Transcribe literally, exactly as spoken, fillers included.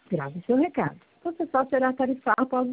Grave seu recado. Você só será tarifado após